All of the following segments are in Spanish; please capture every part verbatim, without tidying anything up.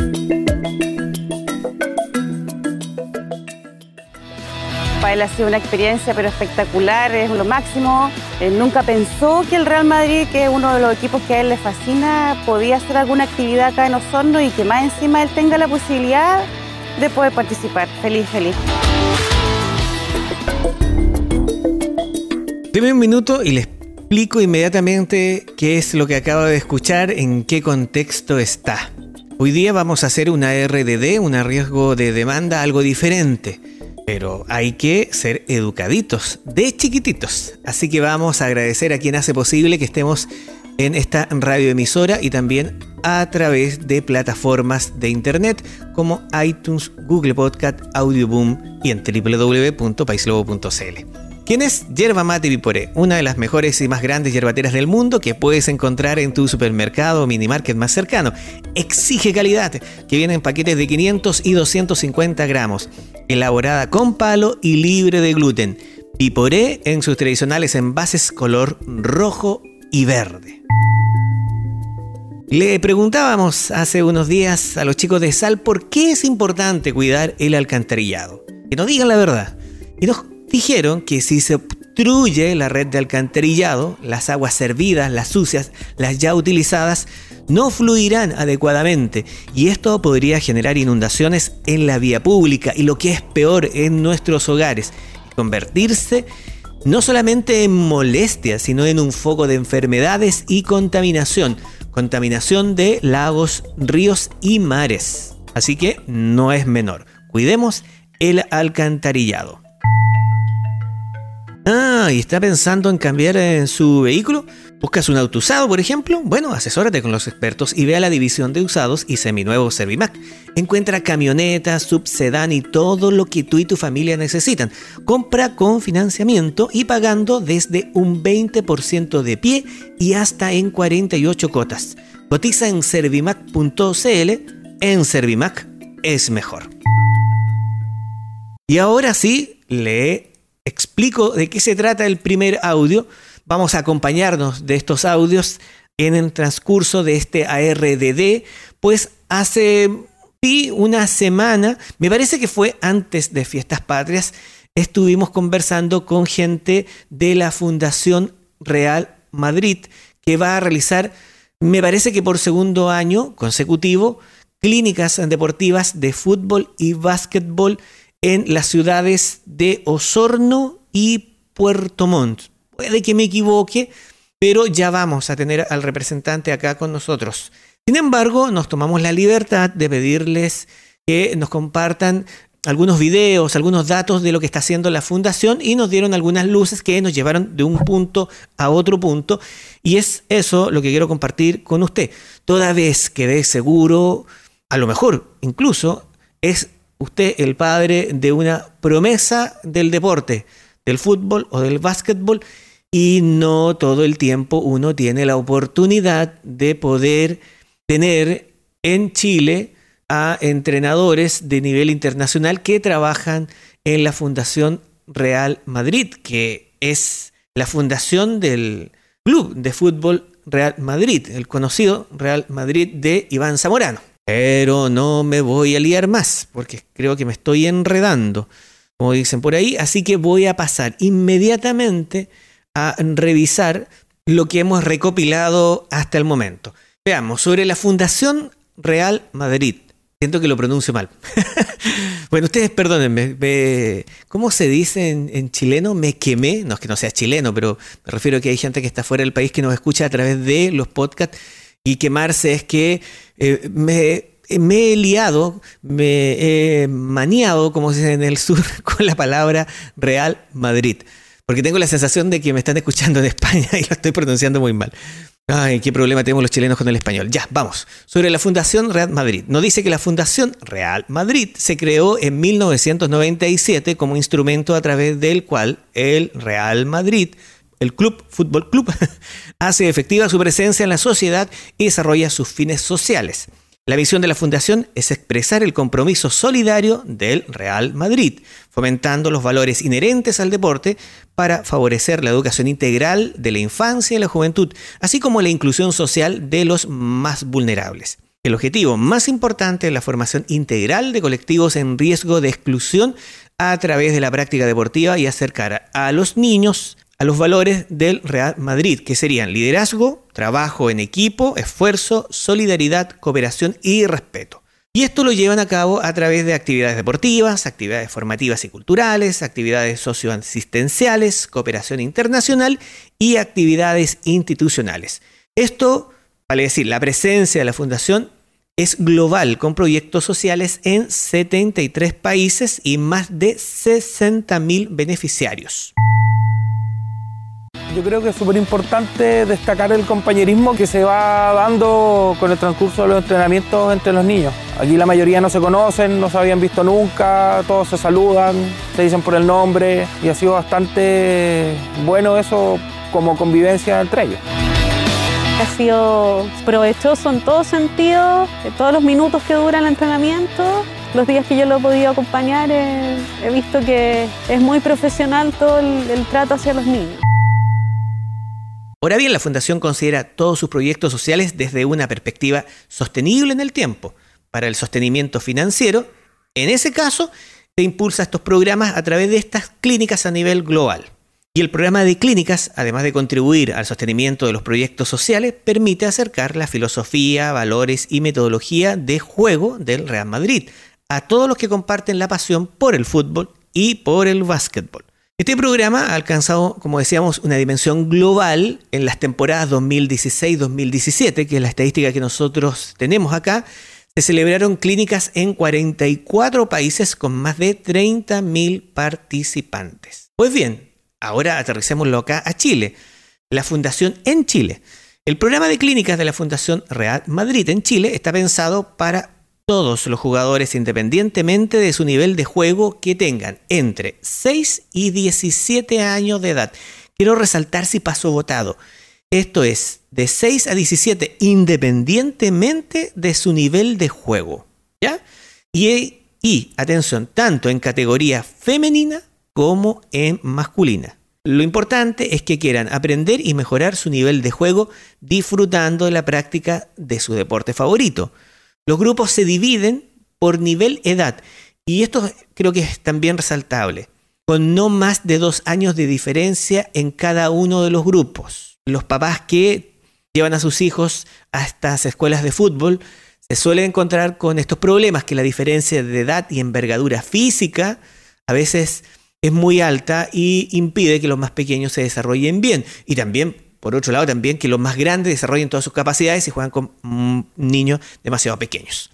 Para él ha sido una experiencia pero espectacular, es lo máximo. Él nunca pensó que el Real Madrid, que es uno de los equipos que a él le fascina, podía hacer alguna actividad acá en Osorno y que más encima él tenga la posibilidad de poder participar. Feliz, feliz. Deme un minuto y les explico inmediatamente qué es lo que acabo de escuchar, en qué contexto está. Hoy día vamos a hacer una R D D, un riesgo de demanda, algo diferente. Pero hay que ser educaditos, de chiquititos. Así que vamos a agradecer a quien hace posible que estemos en esta radioemisora y también a través de plataformas de internet como iTunes, Google Podcast, Audioboom y en doble u doble u doble u punto paislobo punto c l. ¿Quién es Yerba Mate Viporé? Una de las mejores y más grandes yerbateras del mundo que puedes encontrar en tu supermercado o minimarket más cercano. Exige calidad, que viene en paquetes de quinientos y doscientos cincuenta gramos. Elaborada con palo y libre de gluten. Viporé en sus tradicionales envases color rojo y verde. Le preguntábamos hace unos días a los chicos de Sal por qué es importante cuidar el alcantarillado. Que nos digan la verdad. Y nos dijeron que si se obstruye la red de alcantarillado, las aguas servidas, las sucias, las ya utilizadas, no fluirán adecuadamente y esto podría generar inundaciones en la vía pública y lo que es peor, en nuestros hogares, convertirse no solamente en molestia, sino en un foco de enfermedades y contaminación, contaminación de lagos, ríos y mares. Así que no es menor. Cuidemos el alcantarillado. Ah, ¿y está pensando en cambiar en su vehículo? ¿Buscas un auto usado, por ejemplo? Bueno, asesórate con los expertos y ve a la división de usados y seminuevos Servimac. Encuentra camionetas, subsedán y todo lo que tú y tu familia necesitan. Compra con financiamiento y pagando desde un veinte por ciento de pie y hasta en cuarenta y ocho cuotas. Cotiza en servimac punto c l. En Servimac es mejor. Y ahora sí, le explico de qué se trata el primer audio. Vamos a acompañarnos de estos audios en el transcurso de este A R D D, pues hace sí, una semana, me parece que fue antes de Fiestas Patrias, estuvimos conversando con gente de la Fundación Real Madrid, que va a realizar, me parece que por segundo año consecutivo, clínicas deportivas de fútbol y básquetbol en las ciudades de Osorno y Puerto Montt. Puede que me equivoque, pero ya vamos a tener al representante acá con nosotros. Sin embargo, nos tomamos la libertad de pedirles que nos compartan algunos videos, algunos datos de lo que está haciendo la fundación y nos dieron algunas luces que nos llevaron de un punto a otro punto y es eso lo que quiero compartir con usted. Toda vez que de seguro, a lo mejor incluso es usted el padre de una promesa del deporte, del fútbol o del básquetbol, y no todo el tiempo uno tiene la oportunidad de poder tener en Chile a entrenadores de nivel internacional que trabajan en la Fundación Real Madrid, que es la fundación del Club de Fútbol Real Madrid, el conocido Real Madrid de Iván Zamorano. Pero no me voy a liar más, porque creo que me estoy enredando, como dicen por ahí, así que voy a pasar inmediatamente a revisar lo que hemos recopilado hasta el momento. Veamos, sobre la Fundación Real Madrid. Siento que lo pronuncio mal. Bueno, ustedes perdónenme. Me, ¿Cómo se dice en, en chileno? Me quemé. No es que no sea chileno, pero me refiero a que hay gente que está fuera del país que nos escucha a través de los podcasts. Y quemarse es que eh, me, me he liado, me he maniado, como se dice en el sur, con la palabra Real Madrid. Porque tengo la sensación de que me están escuchando en España y lo estoy pronunciando muy mal. Ay, qué problema tenemos los chilenos con el español. Ya, vamos. Sobre la Fundación Real Madrid. Nos dice que la Fundación Real Madrid se creó en mil novecientos noventa y siete como instrumento a través del cual el Real Madrid, el Club Fútbol Club, hace efectiva su presencia en la sociedad y desarrolla sus fines sociales. La misión de la Fundación es expresar el compromiso solidario del Real Madrid, fomentando los valores inherentes al deporte para favorecer la educación integral de la infancia y la juventud, así como la inclusión social de los más vulnerables. El objetivo más importante es la formación integral de colectivos en riesgo de exclusión a través de la práctica deportiva y acercar a los niños a los valores del Real Madrid, que serían liderazgo, trabajo en equipo, esfuerzo, solidaridad, cooperación y respeto. Y esto lo llevan a cabo a través de actividades deportivas, actividades formativas y culturales, actividades socioasistenciales, cooperación internacional y actividades institucionales. Esto, vale decir, la presencia de la Fundación es global, con proyectos sociales en setenta y tres países y más de sesenta mil beneficiarios. Yo creo que es súper importante destacar el compañerismo que se va dando con el transcurso de los entrenamientos entre los niños. Aquí la mayoría no se conocen, no se habían visto nunca, todos se saludan, se dicen por el nombre y ha sido bastante bueno eso como convivencia entre ellos. Ha sido provechoso en todo sentido, todos los minutos que dura el entrenamiento. Los días que yo lo he podido acompañar he, he visto que es muy profesional todo el, el trato hacia los niños. Ahora bien, la Fundación considera todos sus proyectos sociales desde una perspectiva sostenible en el tiempo. Para el sostenimiento financiero, en ese caso, se impulsa estos programas a través de estas clínicas a nivel global. Y el programa de clínicas, además de contribuir al sostenimiento de los proyectos sociales, permite acercar la filosofía, valores y metodología de juego del Real Madrid a todos los que comparten la pasión por el fútbol y por el básquetbol. Este programa ha alcanzado, como decíamos, una dimensión global en las temporadas dos mil dieciséis dos mil diecisiete, que es la estadística que nosotros tenemos acá. Se celebraron clínicas en cuarenta y cuatro países con más de treinta mil participantes. Pues bien, ahora aterricémoslo acá a Chile. La Fundación en Chile. El programa de clínicas de la Fundación Real Madrid en Chile está pensado para todos los jugadores, independientemente de su nivel de juego, que tengan entre seis y diecisiete años de edad. Quiero resaltar si pasó votado. Esto es, de seis a diecisiete, independientemente de su nivel de juego. ¿Ya? Y, y, atención, tanto en categoría femenina como en masculina. Lo importante es que quieran aprender y mejorar su nivel de juego disfrutando de la práctica de su deporte favorito. Los grupos se dividen por nivel edad, y esto creo que es también resaltable, con no más de dos años de diferencia en cada uno de los grupos. Los papás que llevan a sus hijos a estas escuelas de fútbol se suelen encontrar con estos problemas, que la diferencia de edad y envergadura física a veces es muy alta y impide que los más pequeños se desarrollen bien. Y también, por otro lado, también que los más grandes desarrollen todas sus capacidades y juegan con mm, niños demasiado pequeños.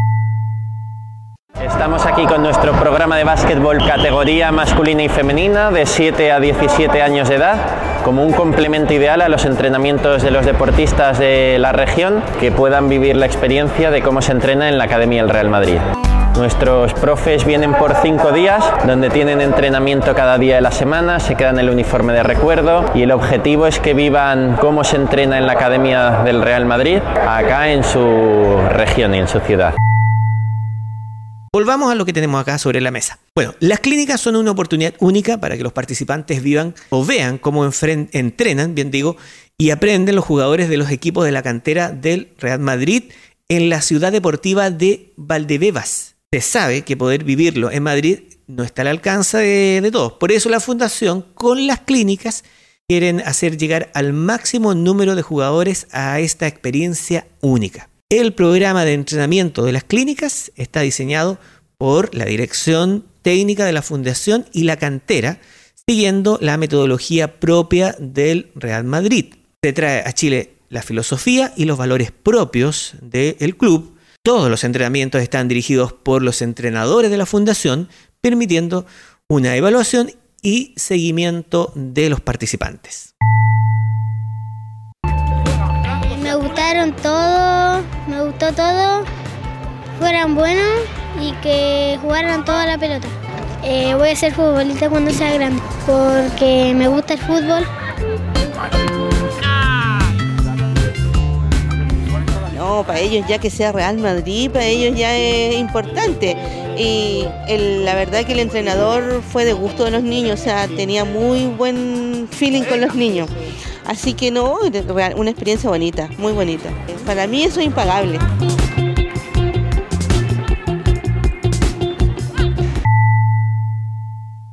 Estamos aquí con nuestro programa de básquetbol categoría masculina y femenina de siete a diecisiete años de edad, como un complemento ideal a los entrenamientos de los deportistas de la región que puedan vivir la experiencia de cómo se entrena en la Academia del Real Madrid. Nuestros profes vienen por cinco días, donde tienen entrenamiento cada día de la semana, se quedan el uniforme de recuerdo y el objetivo es que vivan cómo se entrena en la Academia del Real Madrid, acá en su región y en su ciudad. Volvamos a lo que tenemos acá sobre la mesa. Bueno, las clínicas son una oportunidad única para que los participantes vivan o vean cómo enfren- entrenan, bien digo, y aprenden los jugadores de los equipos de la cantera del Real Madrid en la ciudad deportiva de Valdebebas. Se sabe que poder vivirlo en Madrid no está al alcance de, de todos. Por eso la Fundación, con las clínicas, quieren hacer llegar al máximo número de jugadores a esta experiencia única. El programa de entrenamiento de las clínicas está diseñado por la Dirección Técnica de la Fundación y la cantera, siguiendo la metodología propia del Real Madrid. Se trae a Chile la filosofía y los valores propios del club. Todos los entrenamientos están dirigidos por los entrenadores de la Fundación, permitiendo una evaluación y seguimiento de los participantes. Me gustaron todos, me gustó todo, fueran buenos y que jugaran toda la pelota. Eh, voy a ser futbolista cuando sea grande, porque me gusta el fútbol. No, para ellos ya que sea Real Madrid, para ellos ya es importante. Y el, la verdad que el entrenador fue de gusto de los niños, o sea, tenía muy buen feeling con los niños. Así que no, una experiencia bonita, muy bonita. Para mí eso es impagable.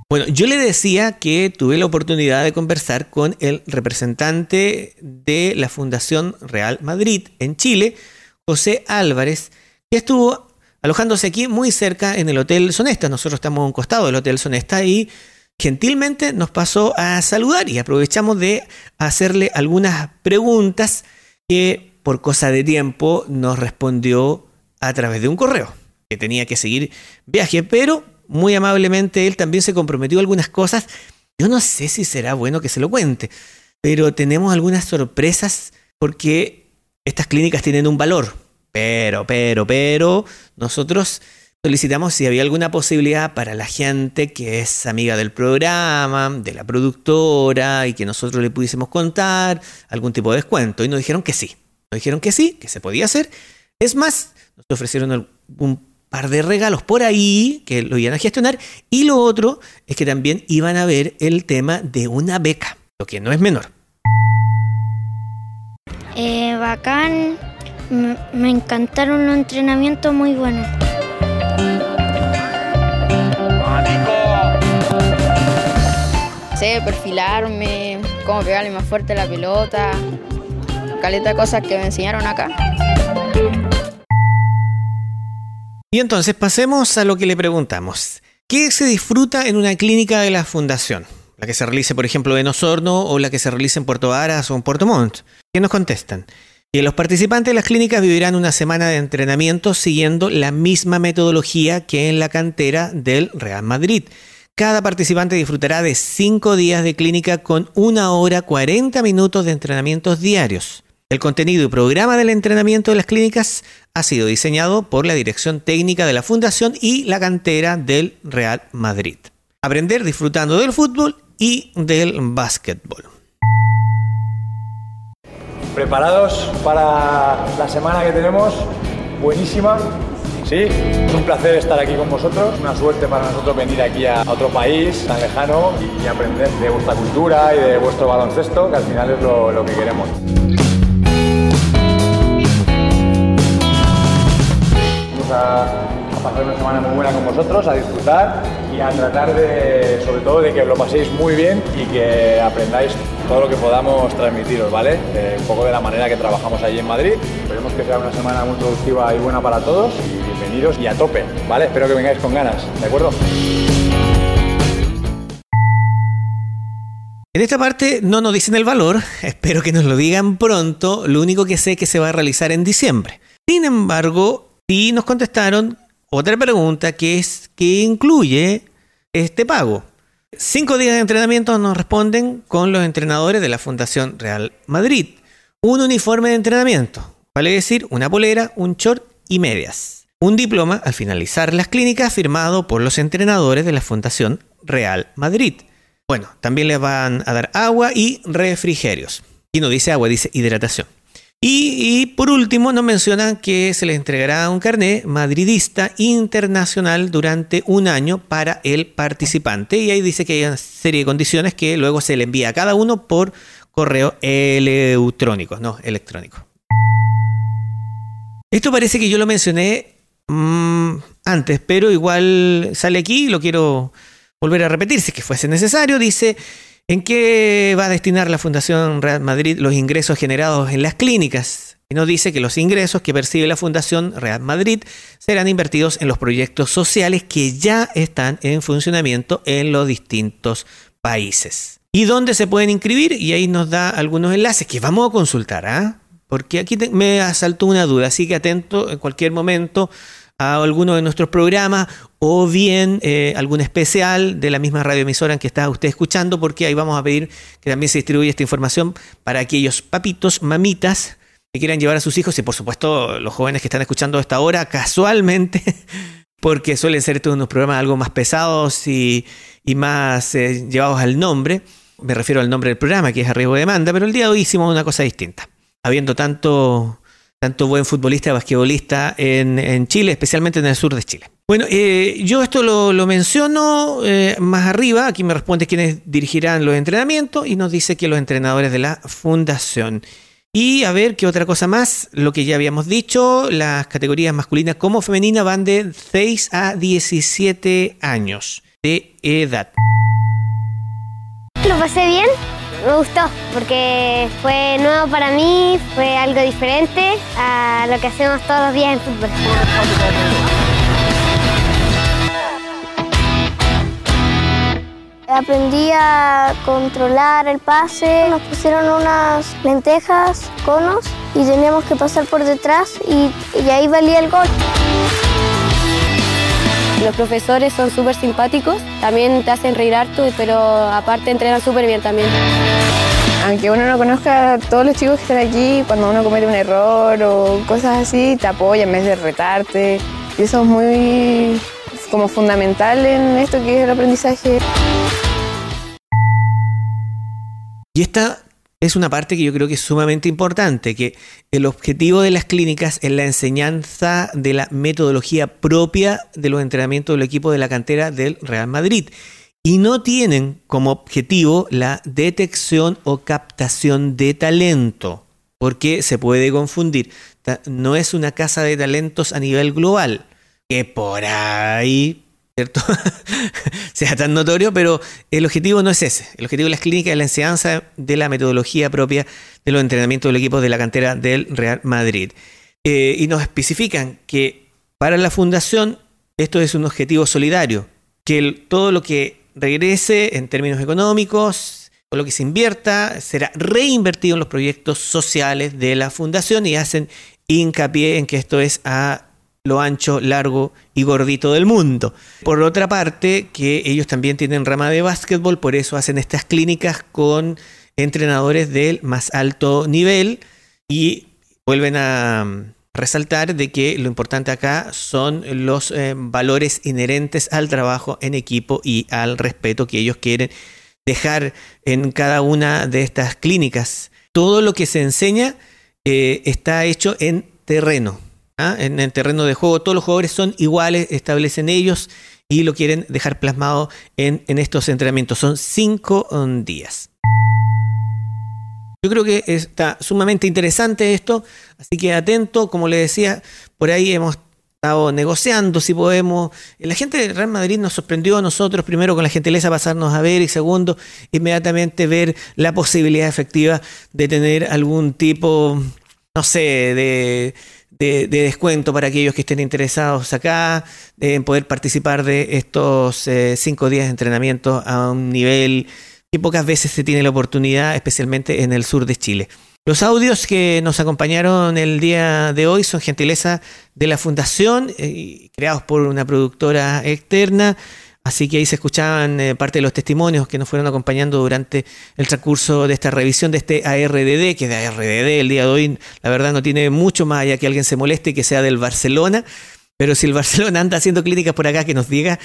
Bueno, yo le decía que tuve la oportunidad de conversar con el representante de la Fundación Real Madrid en Chile, José Álvarez, que estuvo alojándose aquí muy cerca en el Hotel Sonesta. Nosotros estamos a un costado del Hotel Sonesta y gentilmente nos pasó a saludar y aprovechamos de hacerle algunas preguntas que por cosa de tiempo nos respondió a través de un correo, que tenía que seguir viaje, pero muy amablemente él también se comprometió a algunas cosas. Yo no sé si será bueno que se lo cuente, pero tenemos algunas sorpresas porque estas clínicas tienen un valor. Pero, pero, pero, nosotros solicitamos si había alguna posibilidad para la gente que es amiga del programa, de la productora y que nosotros le pudiésemos contar algún tipo de descuento. Y nos dijeron que sí. Nos dijeron que sí, que se podía hacer. Es más, nos ofrecieron un par de regalos por ahí que lo iban a gestionar. Y lo otro es que también iban a ver el tema de una beca, lo que no es menor. Eh, bacán. M- me encantaron los entrenamientos muy buenos. Sé perfilarme, cómo pegarle más fuerte a la pelota, caleta de cosas que me enseñaron acá. Y entonces pasemos a lo que le preguntamos. ¿Qué se disfruta en una clínica de la Fundación? La que se realice, por ejemplo, en Osorno o la que se realice en Puerto Varas o en Puerto Montt. ¿Qué nos contestan? Que los participantes de las clínicas vivirán una semana de entrenamiento siguiendo la misma metodología que en la cantera del Real Madrid. Cada participante disfrutará de cinco días de clínica con una hora cuarenta minutos de entrenamientos diarios. El contenido y programa del entrenamiento de las clínicas ha sido diseñado por la Dirección Técnica de la Fundación y la cantera del Real Madrid. Aprender disfrutando del fútbol y del básquetbol. ¿Preparados para la semana que tenemos? Buenísima. Sí, es un placer estar aquí con vosotros, una suerte para nosotros venir aquí a otro país tan lejano y, y aprender de vuestra cultura y de vuestro baloncesto, que al final es lo, lo que queremos. Vamos a, a pasar una semana muy buena con vosotros, a disfrutar y a tratar de, sobre todo, de que os lo paséis muy bien y que aprendáis todo lo que podamos transmitiros, ¿vale? Eh, un poco de la manera que trabajamos allí en Madrid. Esperemos que sea una semana muy productiva y buena para todos y bienvenidos y a tope, ¿vale? Espero que vengáis con ganas, ¿de acuerdo? En esta parte no nos dicen el valor, espero que nos lo digan pronto, lo único que sé es que se va a realizar en diciembre. Sin embargo, sí nos contestaron otra pregunta que es ¿qué incluye este pago? Cinco días de entrenamiento nos responden con los entrenadores de la Fundación Real Madrid. Un uniforme de entrenamiento, vale decir una polera, un short y medias. Un diploma al finalizar las clínicas firmado por los entrenadores de la Fundación Real Madrid. Bueno, también les van a dar agua y refrigerios. Y no dice agua, dice hidratación. Y, y por último nos mencionan que se les entregará un carnet madridista internacional durante un año para el participante. Y ahí dice que hay una serie de condiciones que luego se le envía a cada uno por correo electrónico, no electrónico. Esto parece que yo lo mencioné mmm, antes, pero igual sale aquí y lo quiero volver a repetir si es que fuese necesario. Dice: ¿en qué va a destinar la Fundación Real Madrid los ingresos generados en las clínicas? Y nos dice que los ingresos que percibe la Fundación Real Madrid serán invertidos en los proyectos sociales que ya están en funcionamiento en los distintos países. ¿Y dónde se pueden inscribir? Y ahí nos da algunos enlaces que vamos a consultar, ¿ah? ¿eh? Porque aquí te, me asaltó una duda, así que atento en cualquier momento a alguno de nuestros programas o bien eh, algún especial de la misma radioemisora en que está usted escuchando, porque ahí vamos a pedir que también se distribuya esta información para aquellos papitos, mamitas que quieran llevar a sus hijos y por supuesto los jóvenes que están escuchando a esta hora casualmente, porque suelen ser todos unos programas algo más pesados y, y más eh, llevados al nombre. Me refiero al nombre del programa, que es A Riesgo de Demanda, pero el día de hoy hicimos una cosa distinta. Habiendo tanto... tanto buen futbolista y basquetbolista en, en Chile, especialmente en el sur de Chile. Bueno, eh, yo esto lo, lo menciono eh, más arriba. Aquí me responde quiénes dirigirán los entrenamientos y nos dice que los entrenadores de la Fundación. Y a ver, ¿qué otra cosa más? Lo que ya habíamos dicho, las categorías masculinas como femeninas van de seis a diecisiete años de edad. lo pasé bien, me gustó, porque fue nuevo para mí, fue algo diferente a lo que hacemos todos los días en fútbol. Aprendí a controlar el pase, nos pusieron unas lentejas, conos, y teníamos que pasar por detrás y, y ahí valía el gol. Los profesores son súper simpáticos, también te hacen reír harto, pero aparte entrenan súper bien también. Aunque uno no conozca a todos los chicos que están aquí, cuando uno comete un error o cosas así, te apoyan en vez de retarte. Y eso es muy como fundamental en esto que es el aprendizaje. Y esta es una parte que yo creo que es sumamente importante, que el objetivo de las clínicas es la enseñanza de la metodología propia de los entrenamientos del equipo de la cantera del Real Madrid. Y no tienen como objetivo la detección o captación de talento, porque se puede confundir. No es una casa de talentos a nivel global, que por ahí, ¿cierto? sea tan notorio, pero el objetivo no es ese. El objetivo de las clínicas es la enseñanza de la metodología propia de los entrenamientos del equipo de la cantera del Real Madrid. Eh, y nos especifican que para la fundación esto es un objetivo solidario, que el, todo lo que regrese en términos económicos o lo que se invierta será reinvertido en los proyectos sociales de la fundación, y hacen hincapié en que esto es a lo ancho, largo y gordito del mundo. Por otra parte, que ellos también tienen rama de básquetbol, por eso hacen estas clínicas con entrenadores del más alto nivel, y vuelven a resaltar de que lo importante acá son los eh, valores inherentes al trabajo en equipo y al respeto que ellos quieren dejar en cada una de estas clínicas. Todo lo que se enseña eh, está hecho en terreno, ¿ah? en el terreno de juego. Todos los jugadores son iguales, establecen ellos y lo quieren dejar plasmado en, en estos entrenamientos. Son cinco um, días. Yo creo que está sumamente interesante esto, así que atento, como le decía, por ahí hemos estado negociando si podemos. La gente del Real Madrid nos sorprendió a nosotros, primero con la gentileza pasarnos a ver, y segundo, inmediatamente ver la posibilidad efectiva de tener algún tipo, no sé, de, de, de descuento para aquellos que estén interesados acá, en poder participar de estos eh, cinco días de entrenamiento a un nivel que pocas veces se tiene la oportunidad, especialmente en el sur de Chile. Los audios que nos acompañaron el día de hoy son gentileza de la Fundación, eh, creados por una productora externa, así que ahí se escuchaban eh, parte de los testimonios que nos fueron acompañando durante el transcurso de esta revisión de este A R D D, que de A R D D el día de hoy, la verdad, no tiene mucho más allá que alguien se moleste y que sea del Barcelona, pero si el Barcelona anda haciendo clínicas por acá, que nos diga.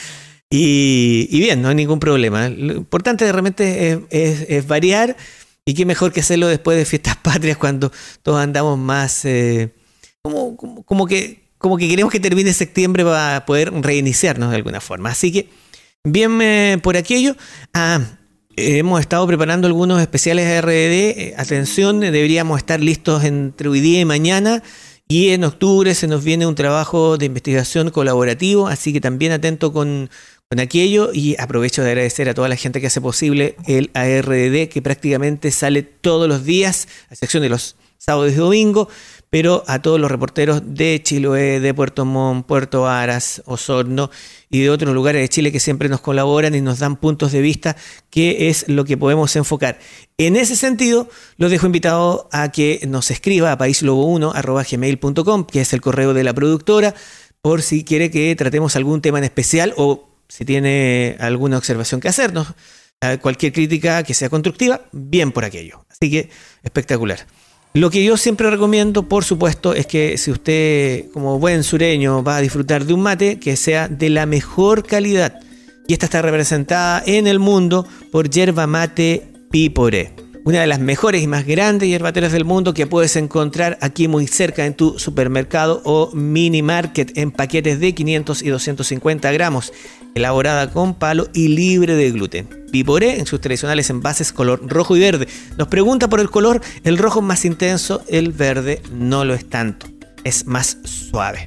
Y, y bien, no hay ningún problema. Lo importante de repente es, es, es variar, y qué mejor que hacerlo después de fiestas patrias, cuando todos andamos más eh, como, como, como, que, como que queremos que termine septiembre para poder reiniciarnos de alguna forma. Así que bien eh, por aquello. Ah, hemos estado preparando algunos especiales de R D D. Eh, atención, deberíamos estar listos entre hoy día y mañana. Y en octubre se nos viene un trabajo de investigación colaborativo, así que también atento con, con aquello, y aprovecho de agradecer a toda la gente que hace posible el A R D D, que prácticamente sale todos los días, a excepción de los sábados y domingos, pero a todos los reporteros de Chiloé, de Puerto Montt, Puerto Varas, Osorno y de otros lugares de Chile que siempre nos colaboran y nos dan puntos de vista, que es lo que podemos enfocar. En ese sentido, los dejo invitados a que nos escriba a paislobo uno arroba gmail punto com, que es el correo de la productora, por si quiere que tratemos algún tema en especial o si tiene alguna observación que hacernos. Cualquier crítica que sea constructiva, bien por aquello. Así que espectacular. Lo que yo siempre recomiendo, por supuesto, es que si usted, como buen sureño, va a disfrutar de un mate, que sea de la mejor calidad. Y esta está representada en el mundo por Yerba Mate Piporé, una de las mejores y más grandes yerbateras del mundo, que puedes encontrar aquí muy cerca en tu supermercado o mini market, en paquetes de quinientos y doscientos cincuenta gramos, elaborada con palo y libre de gluten. Piporé en sus tradicionales envases color rojo y verde. Nos pregunta por el color: el rojo es más intenso, el verde no lo es tanto, es más suave.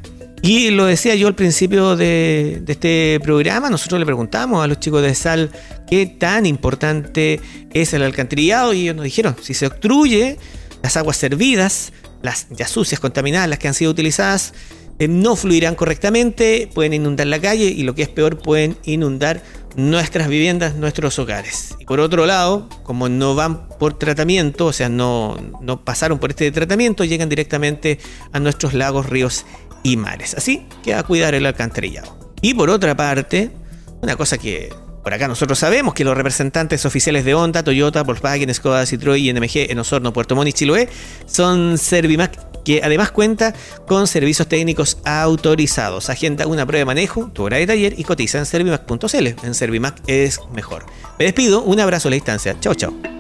Y lo decía yo al principio de, de este programa, nosotros le preguntamos a los chicos de Sal qué tan importante es el alcantarillado y ellos nos dijeron, si se obstruye, las aguas servidas, las ya sucias, contaminadas, las que han sido utilizadas, eh, no fluirán correctamente, pueden inundar la calle y lo que es peor, pueden inundar nuestras viviendas, nuestros hogares. Y por otro lado, como no van por tratamiento, o sea, no, no pasaron por este tratamiento, llegan directamente a nuestros lagos, ríos y mares. Así que a cuidar el alcantarillado. Y por otra parte, una cosa que por acá nosotros sabemos, que los representantes oficiales de Honda, Toyota, Volkswagen, Skoda, Citroën y N M G en Osorno, Puerto Montt y Chiloé son Servimac, que además cuenta con servicios técnicos autorizados. Agenda una prueba de manejo, tu hora de taller y cotiza en servimac punto c l. En Servimac es mejor. Me despido, un abrazo a la distancia. Chao, chao.